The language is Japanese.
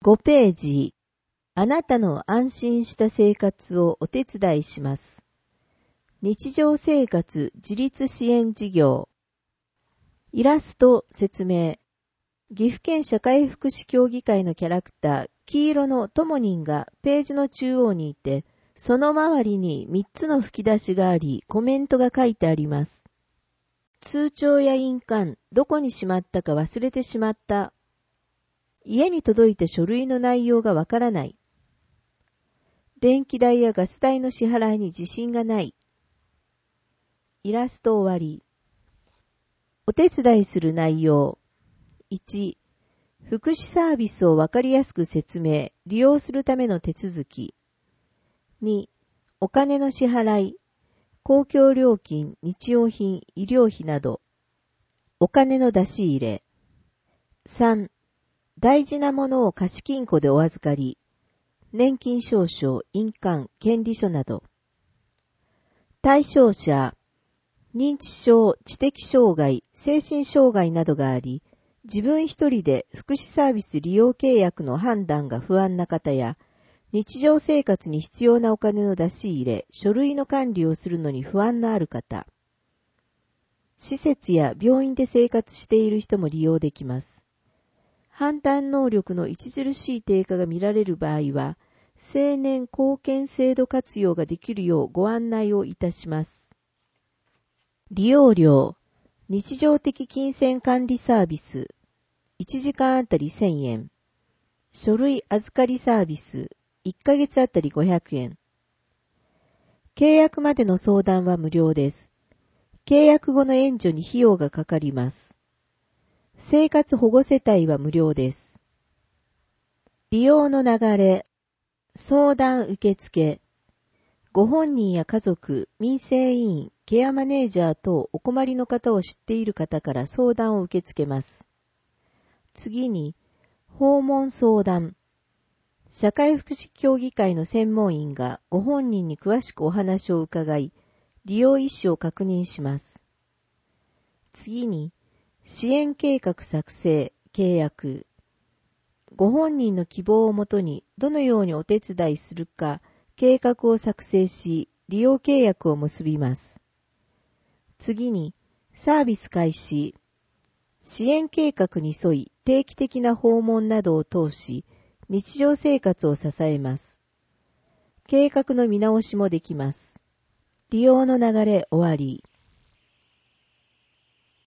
5ページ。あなたの安心した生活をお手伝いします。日常生活自立支援事業。イラスト説明。岐阜県社会福祉協議会のキャラクター、黄色のトモニンがページの中央にいて、その周りに3つの吹き出しがあり、コメントが書いてあります。通帳や印鑑、どこにしまったか忘れてしまった。家に届いた書類の内容がわからない。電気代やガス代の支払いに自信がない。イラスト終わり。お手伝いする内容。1、福祉サービスをわかりやすく説明、利用するための手続き。2、お金の支払い、公共料金、日用品、医療費など。お金の出し入れ。3、大事なものを貸金庫でお預かり。年金証書、印鑑、権利書など。対象者、認知症、知的障害、精神障害などがあり、自分一人で福祉サービス利用契約の判断が不安な方や、日常生活に必要なお金の出し入れ、書類の管理をするのに不安のある方。施設や病院で生活している人も利用できます。判断能力の著しい低下が見られる場合は、青年貢献制度活用ができるようご案内をいたします。利用料、日常的金銭管理サービス、1時間あたり1000円。書類預かりサービス、1ヶ月あたり500円。契約までの相談は無料です。契約後の援助に費用がかかります。生活保護世帯は無料です。利用の流れ、相談受付、ご本人や家族、民生委員、ケアマネージャー等お困りの方を知っている方から相談を受け付けます。次に、訪問相談。社会福祉協議会の専門員がご本人に詳しくお話を伺い、利用意思を確認します。次に、支援計画作成、契約。ご本人の希望をもとにどのようにお手伝いするか、計画を作成し、利用契約を結びます。次に、サービス開始。支援計画に沿い定期的な訪問などを通し、日常生活を支えます。計画の見直しもできます。利用の流れ終わり。